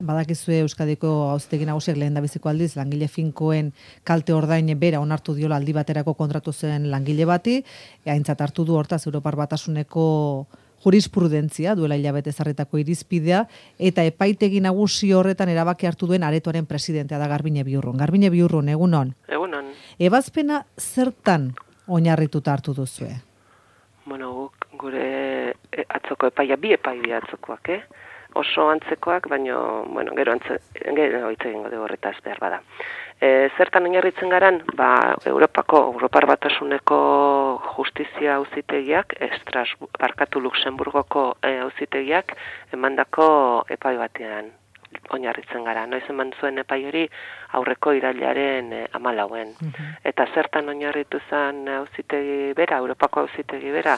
Badakizue Euskadiko Auzitegi Nagusiak lehendabiziko aldiz langile finkoen kalte ordain bera onartu diola aldi baterako kontratu zen langile bati, aintzat hartu du hortaz Europar Batasuneko jurisprudentzia duela hilabete ezarritako irizpidea eta epaitegi nagusi horretan erabaki hartu duen aretoaren presidentea da Garbine Biurrun. Garbine Biurrun, egunon. Egunon. Ebazpena zertan oinarrituta hartu duzue? Bueno, gure atzoko epaia, bi epai atzokoak, Oso antzekoak, baina, bueno, gero hitz egingo dugu horretaz behar bada. Zertan oinarritzen garan, Europar Batasuneko justizia auzitegiak, Luxemburgoko auzitegiak emandako epai batean oinarritzen gara. Noiz eman zuen epai hori aurreko irailaren 14. Eta zertan oinarritu zen auzitegi bera, Europako auzitegi bera,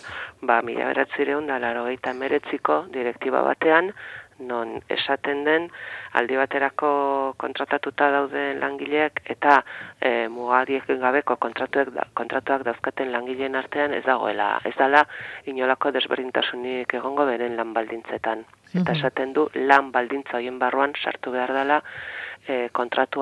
1989ko direktiba batean, non esaten den aldi baterako kontratatuta dauden langileak eta mugariek gabeko kontratuak dauzkaten langileen artean ez dela inolako desberdintasunik egongo beren lan baldintzetan. Eta esaten du lan baldintza horien barruan sartu behar dela kontratu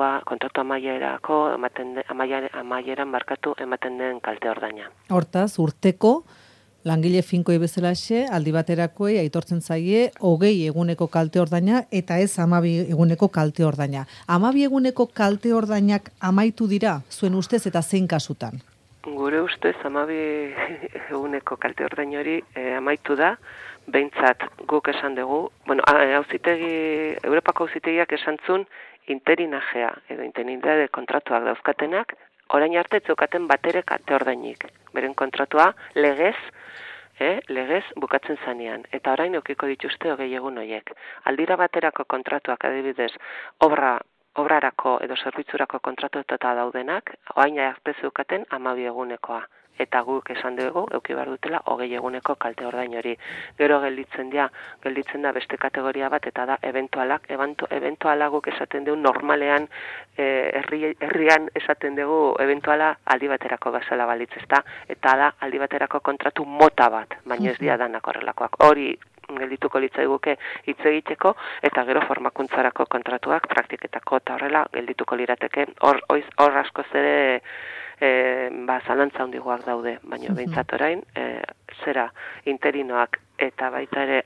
amaieran ematen den kalte ordaina. Hortaz, urteko langile finkoi bezalaxe, aldi baterakoei aitortzen zaie 20 eguneko kalte ordaina eta ez 12 eguneko kalte ordaina. 12 eguneko kalte ordainak amaitu dira, zuen ustez eta zein kasutan? Gure ustez 12 eguneko kalte ordain hori amaitu da, behintzat guk esan dugu, Europako auzitegiak esan zuen interinajea edo interinidade kontratuak dauzkatenak, orain arte zeukaten batere kalte ordainik. Beren kontratua legez bukatzen zanean. Eta orain eukiko dituzte 20 egun horiek. Aldira baterako kontratuak adibidez obrarako edo zerbitzurako kontratuetara daudenak, orain arte zeukaten 12 egunekoa. Eta guk esan dugu, euki behar dutela 20 eguneko kalte ordain hori. Gero gelditzen da beste kategoria bat, eta da eventuala guk esaten dugu normalean, herrian esaten dugu eventuala aldi baterako bazala balitz, eta da aldi baterako kontratu mota bat, baina ez dira danak horrelakoak. Hori geldituko litzaiguke hitz egiteko, eta gero formakuntzarako kontratuak, praktiketako eta horrela geldituko lirateke. Hor askoz ere zalantza handigoak daude, baina behintzat orain, interinoak eta baita ere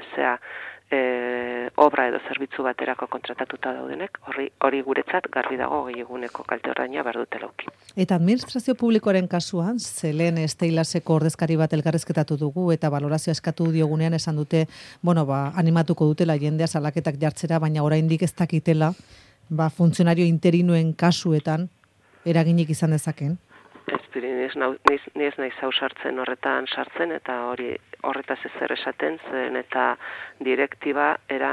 obra edo zerbitzu baterako kontratatuta daudenek, hori guretzat garbi dago 20 eguneko kalte ordaina behar dutela uki. Eta administrazio publikoaren kasuan, zelen Steilaseko ordezkari bat elkarrezketatu dugu eta balorazioa eskatu diogunean esan dute, animatuko dutela jendea salaketak jartzera, baina oraindik ez dakitela, funtzionario interinuen kasuetan eraginik izan dezaken? Ni ez naiz hau horretan sartzen, eta horretaz ezer esaten zen, eta direktiba,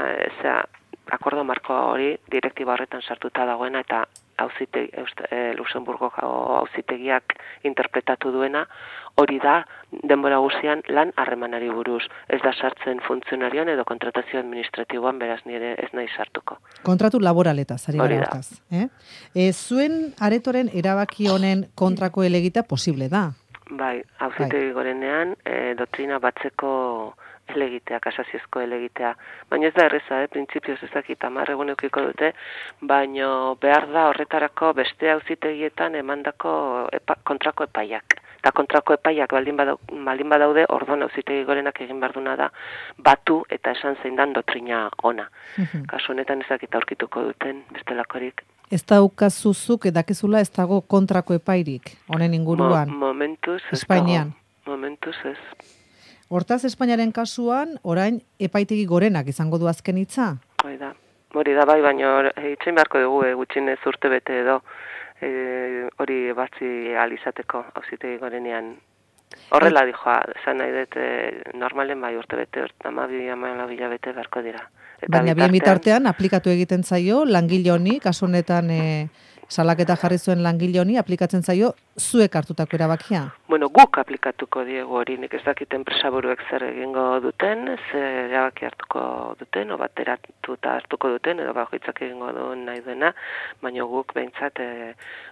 akordo marko hori direktiba horretan sartuta dagoena, eta Luxemburgoko auzitegiak interpretatu duena, hori da denbora guztian lan harremanari buruz. Ez da sartzen funtzionarioan edo kontratazio administratiboan, beraz nire ez nahi sartuko. Kontratu laboraletaz, ari gara hortaz. Zuen aretoren erabaki honen kontrako helegita posible da? Bai, auzitegi gorenean doktrina batzeko elegitea, kasaziozko elegitea. Baina ez da erreza, printzipioz ezakit 10 egun eukiko dute, baina behar da horretarako beste auzitegietan emandako kontrako epaiak. Eta kontrako epaiak baldin badaude, ordon auzitegi gorenak egin behar duna da, batu eta esan zein dan doktrina ona. Kasu honetan ezakit aurkituko duten bestelakorik. Ez daukazuzuk edakizula ez dago kontrako epairik, honen inguruan? Momentuz ez Espainian. dago. Momentuz ez. Hortaz, Espainiaren kasuan, orain epaitegi gorenak izango du azken hitza? Hori da bai, baina itxain beharko dugu gutxinez urte bete edo hori batzi alizateko auzitegi gorenean. Horrela dijoa, esan nahi dut normalen bai urte bete, 12 hilabete beharko dira. Baina bien bitartean aplikatu egiten zaio, langile honi, kasu honetan salaketa jarri zuen langile honi, aplikatzen zaio zuek hartutako erabakia? Guk aplikatuko diegu hori, nik ez dakit enpresaburuek zer egingo duten, zer erabaki hartuko duten, o bateratuta hartuko duten, edo bakoitzak egingo duen nahi duena, baina guk behintzat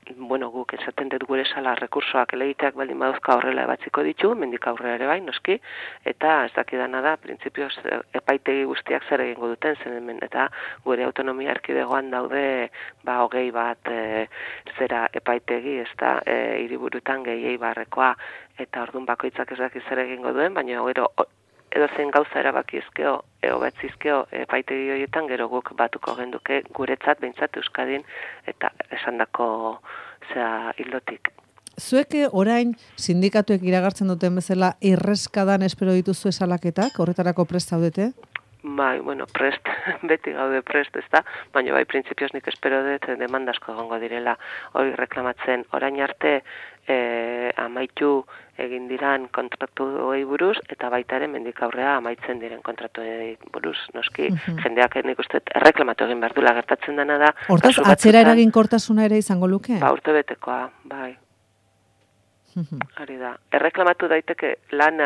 bueno, guk esaten dut gure sala rekursoak elegiteak baldin baduzka horrela ebatziko ditu, mendik aurrera ere bai, noski, eta ez dakidana da, printzipioz epaitegi guztiak zer egingo duten, zen hemen, eta gure autonomia erkidegoan daude, 21 zera epaitegi, ez da, hiriburutan gehiei barrekoa, eta ordun bakoitzak ez dakiz zer egingo duen, baina gero edo zen gauza erabakizkeo, batzizkeo epaitegi horietan gero guk batuko genduke guretzat, behintzat Euskadin, eta esandako hildotik. Zuek orain sindikatuek iragartzen duten bezala erreskadan espero dituzu esalaketak, horretarako prest zaudete? Bai, bueno, prest, beti gaude prest, ez da, baina bai, printzipioz nik espero dut demandasko egongo direla hori reklamatzen. Orain arte amaitu egin diran kontratuei buruz, eta baita ere mendik aurrea amaitzen diren kontratuei buruz, noski, jendeak nik uste erreklamatu egin behar dula gertatzen dena da. Hortaz, atzera eraginkortasuna ere izango luke? Ba, urtebetekoa, bai. Hori da. Erreklamatu daiteke lan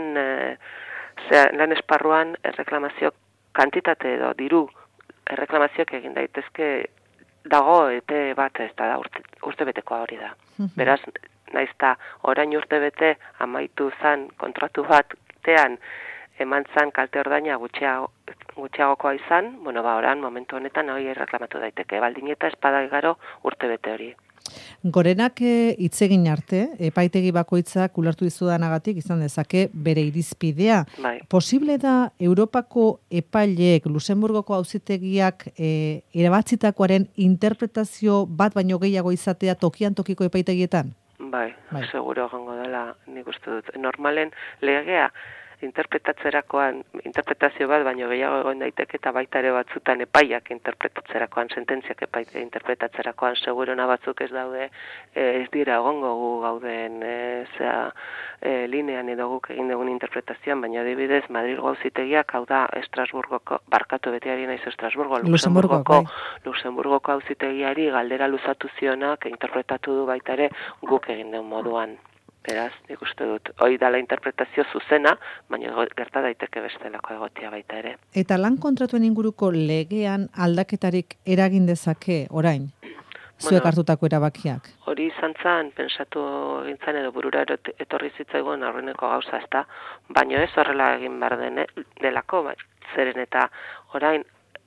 esparruan erreklamazio kantitate edo diru erreklamazioak egin daitezke dago epe bat, ez da urtebetekoa hori da. Beraz, naizta orain urtebete amaitu zan kontratu batean eman zan kalte ordaina gutxiagokoa izan, bueno, oran momentu honetan hori erreklamatu daiteke, baldin eta espada igaro urtebete hori. Gorenak hitz egin arte, epaitegi bakoitzak ulertu dizudanagatik izan dezake bere irizpidea. Bai. Posible da Europako epaileek, Luxemburgoko auzitegiak erabatzitakoaren interpretazio bat baino gehiago izatea tokian tokiko epaitegietan? Bai, seguro egongo dela, nik uste dut. Normalen legea interpretazio bat, baino gehiago egon daiteke eta baita ere batzutan epaiak interpretatzerakoan, sententziak interpretatzerakoan, segurona batzuk ez daude, ez dira egongo gu gauden linean edo guk egin dugun interpretazioan, baina adibidez Madrilgo auzitegiak, hau da Estrasburgoko, barkatu betiari naiz Estrasburgo, Luxemburgoko auzitegiari galdera luzatu zionak interpretatu du baita ere guk egin duen moduan. Beraz, nik uste dut, hori dala interpretazio zuzena, baina gerta daiteke bestelako egotia baita ere. Eta lan kontratuen inguruko legean aldaketarik eragin dezake orain? Zuek hartutako erabakiak? Hori izan zan, pensatu gintzan edo burura etorri zitzaigun aurreneko gauza, ez da, baina ez horrela egin behar delako, zeren eta orain,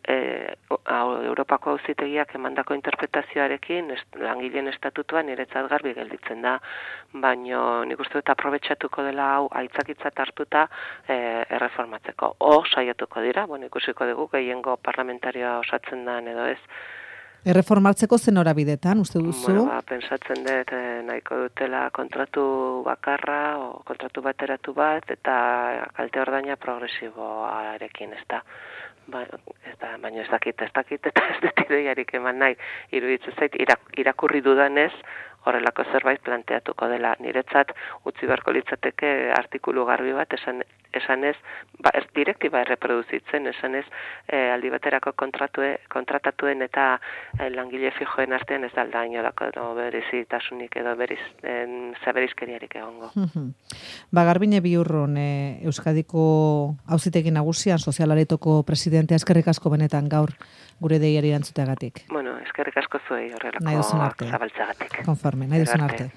Europako auzitegiak emandako interpretazioarekin langileen estatutuan niretzat garbi gelditzen da, baino nik uste dut aprobetxatuko dela hau aitzakitzat hartuta erreformatzeko. Saiatuko dira, ikusiko dugu gehiengo parlamentarioa osatzen da edo ez. Erreformatzeko zen horabidetan, uste duzu? Pentsatzen dut nahiko dutela kontratu bakarra o kontratu bateratu bat eta kalte ordaina progresiboarekin, ez da. Baina ez dakit eta ez dut ideiarik eman nahi, iruditzen zait irakurri dudanez horrelako zerbait planteatuko dela. Niretzat utzi beharko litzateke artikulu garbi bat esanez, ez direktiba erreproduzitzen, esanez aldi baterako kontratatuen eta langile fijoen artean ez dalda inolako berizitasunik edo berizkeriarik egongo. Garbine Biurron, Euskadiko auzitegi nagusian sozialaretoko presidentea, eskerrik asko benetan gaur gure deiari erantzuteagatik. Eskerrik asko zuei horrelako zabaltzagatik. Konforme, nahi duzun arte.